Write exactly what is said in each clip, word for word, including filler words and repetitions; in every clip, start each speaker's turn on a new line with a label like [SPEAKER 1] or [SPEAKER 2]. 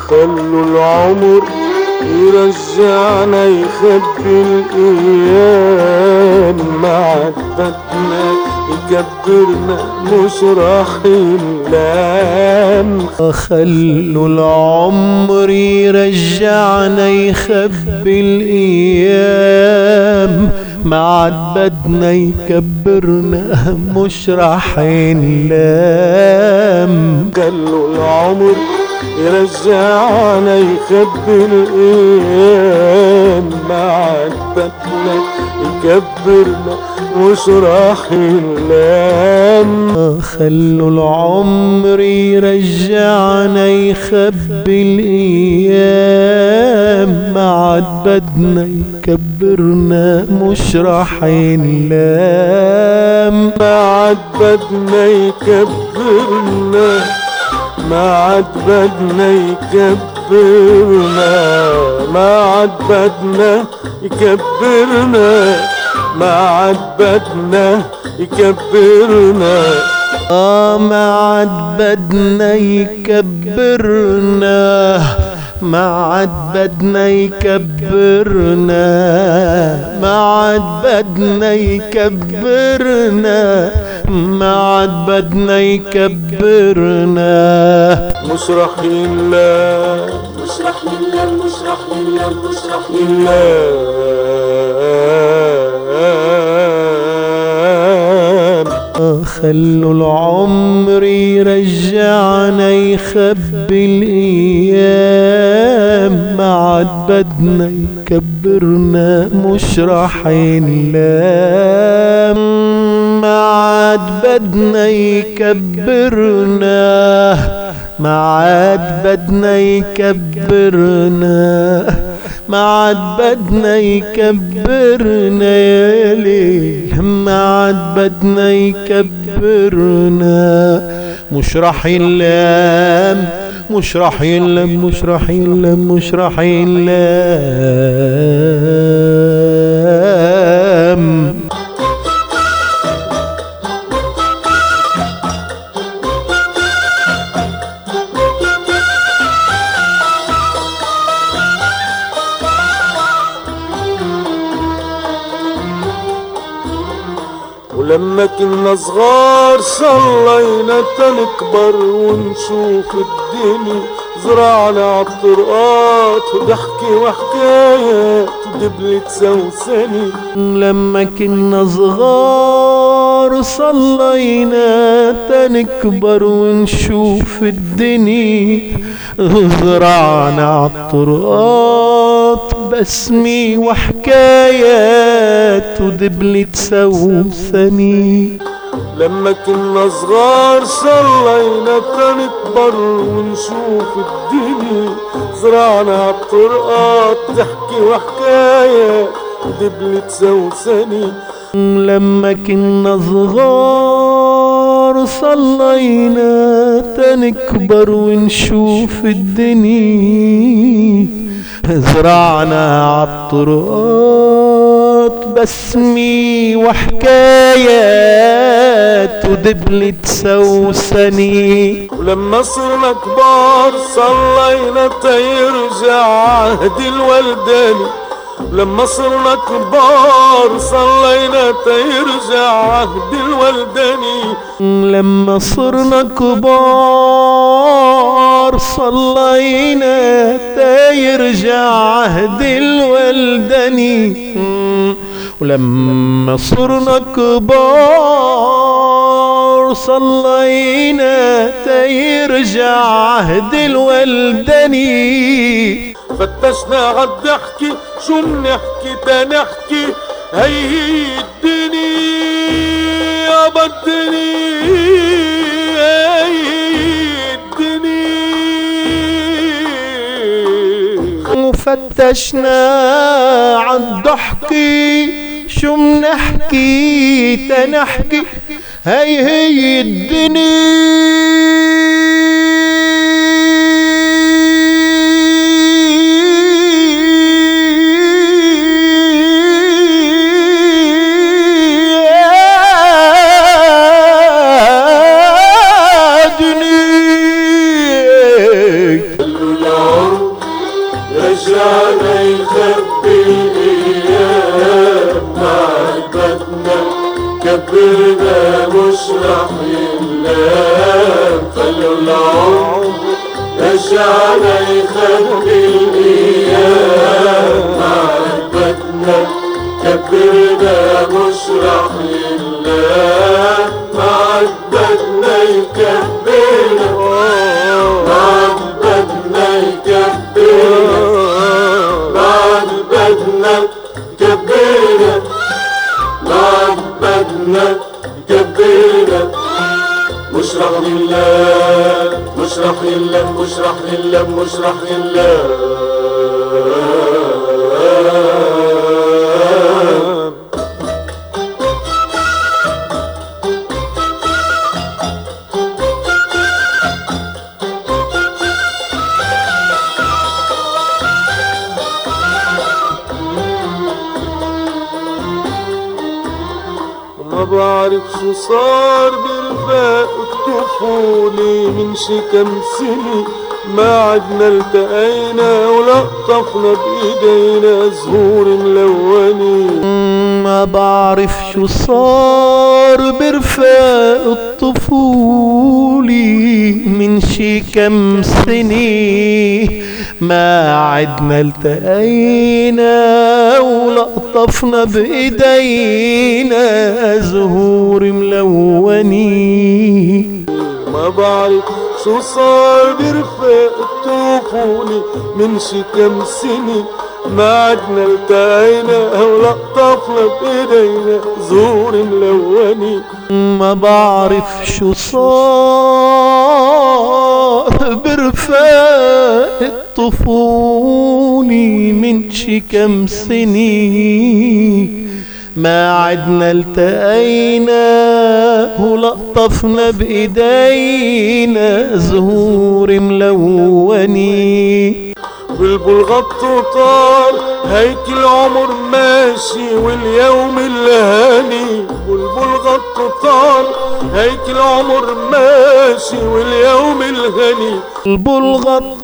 [SPEAKER 1] خلوا العمر يرجعنا يخبي الأيام، ما عدتنا يكبرنا مش راح ينلام.
[SPEAKER 2] خلوا العمر يرجعنا يخبي الأيام، ما عاد بدنا يكبرنا مش راح ينلام.
[SPEAKER 1] خلوا العمر يرجعنا يخبي الأيام، ما عاد بدنا يكبرنا مش راح ينلام.
[SPEAKER 2] خلوا العمر يرجعنا يخبي الأيام، ما عاد بدنا يكبرنا مش راح ينلام.
[SPEAKER 1] ما عاد بدنا يكبرنا، ما عاد بدنا يكبرنا، ما عاد بدنا يكبرنا، ما عاد بدنا يكبرنا.
[SPEAKER 2] آه ما عاد بدنا يكبرنا، ما عاد بدنا يكبرنا، ما عاد بدنا يكبرنا، ما عاد بدنا يكبرنا.
[SPEAKER 1] مش راح ينلام،
[SPEAKER 3] مش راح ينلام، مش راح ينلام، مش راح
[SPEAKER 1] ينلام.
[SPEAKER 2] خلوا العمر يرجعنا يخبي الأيام، ما عاد بدنا يكبرنا مش راح ينلام. ما عاد بدنا يكبرنا، ما عاد بدنا يكبرنا، ما عاد بدنا يكبرنا يا ليل، ما عاد بدنا يكبرنا مش راح ينلام، مش راح ينلام، مش راح ينلام، مش راح ينلام.
[SPEAKER 1] ولما كنا صغار صلينا تنكبر ونشوف الدنيا، زرعنا عالطرقات وضحكي وحكايات ودبلة سوسني.
[SPEAKER 2] لما كنا صغار صلينا تنكبر ونشوف الدنيا، زرعنا عالطرقات بسمي وحكايات ودبلة سوسني.
[SPEAKER 1] لما كنا صغار صلينا تنكبر ونشوف الدنيا، زرعنا عالطرقات ضحكي وحكايات ودبلة سوسني.
[SPEAKER 2] لما كنا صغار صلينا تنكبر ونشوف الدنيا، زرعنا عالطرقات بسمي وحكايات ودبلة سوسني.
[SPEAKER 1] ولما صرنا كبار صلينا تيرجع عهد الولداني. لما صرنا كبار صلينا تيرجع عهد الولداني.
[SPEAKER 2] لما صرنا كبار صلينا تيرجع عهد الولداني. ولما صرنا كبار صلينا تيرجع عهد الولداني.
[SPEAKER 1] فتشنا عالضحكي شو منحكي تنحكي، هي الدنيا بدني، هي الدنيا.
[SPEAKER 2] وفتشنا عالضحكي شو منحكي تنحكي، هي هي الدنيا.
[SPEAKER 1] خلوا العمر راح ينام. خلوا العمر رجعنا يخبي الأيام. معبدنا كبرنا مش راح ينام. معبدنا يكبرنا معبدنا يكبرنا معبدنا يكبرنا معبدنا يكبرنا. مش راح ينام مش راح ينام مش راح ينام مش راح ينام. ما بعرف شو صار برفاق الطفولة من شي كم سنة. ما عدنا التقينا ولقطفنا بإيدينا زهور ملونة.
[SPEAKER 2] ما بعرف شو صار برفاق الطفولة من شي كم سنة. ما عدنا التقينا ولقطفنا بإيدينا زهور ملونة.
[SPEAKER 1] ما بعرف شو صار برفاق الطفولة من شي كم سنة. ما عدنا التقينا ولقطفنا بإيدينا زهور ملونة.
[SPEAKER 2] ما بعرف شو صار برفاق الطفولة من شي كم سنة. ما عدنا التقينا ولقطفنا بإيدينا زهور ملونة.
[SPEAKER 1] بلبل غط وطار هيك العمر ماشي واليوم الهاني. بلبل غط وطار هيك العمر ماشي واليوم الهني.
[SPEAKER 2] بلبل غط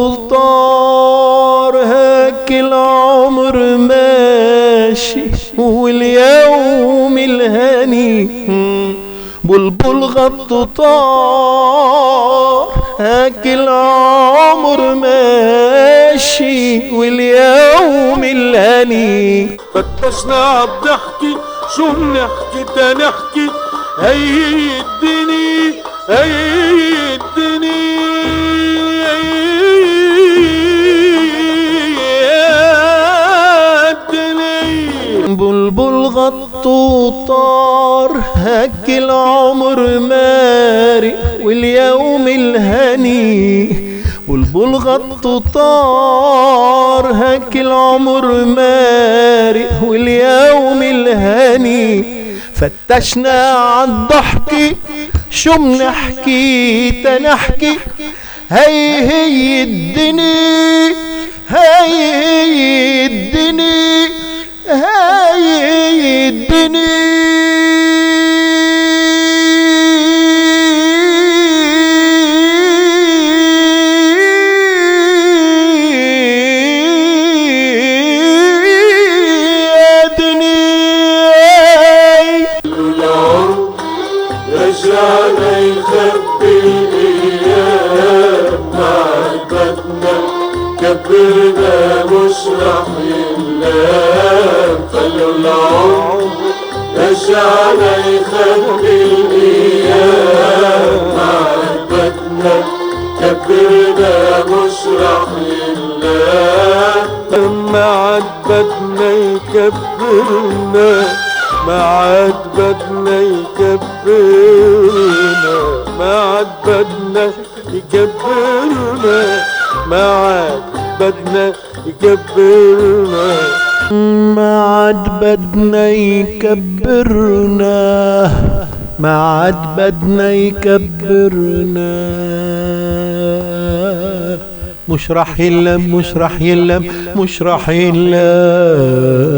[SPEAKER 2] وطار هيك العمر ماشي واليوم الهني. بلبل غط وطار هيك العمر ماشي واليوم الهني.
[SPEAKER 1] فتشنا عالضحكي شو منحكي تنحكي. هي الدنيا هي الدنيا الدنيا.
[SPEAKER 2] بلبل غط وطار هك العمر مارق واليوم الهني. بلبل غط وطار هك العمر مارق واليوم الهني. فتشنا عالضحكي شو منحكي تنحكي. هي هي الدنيا هي هي الدنيا هي الدنيا.
[SPEAKER 1] رجعنا يخبي الأيام. معبدنا كبرنا مش راح ينام. خلوا العمر رجعنا يخبي الأيام. معبدنا كبرنا مش راح ينام. معبدنا يكبرنا ما عاد بدنا يكبرنا. ما عاد بدنا يكبرنا ما عاد بدنا يكبرنا.
[SPEAKER 2] ما عاد بدنا يكبرنا ما عاد بدنا يكبرنا. مش راح يلم مش راح يلم مش راح يلم.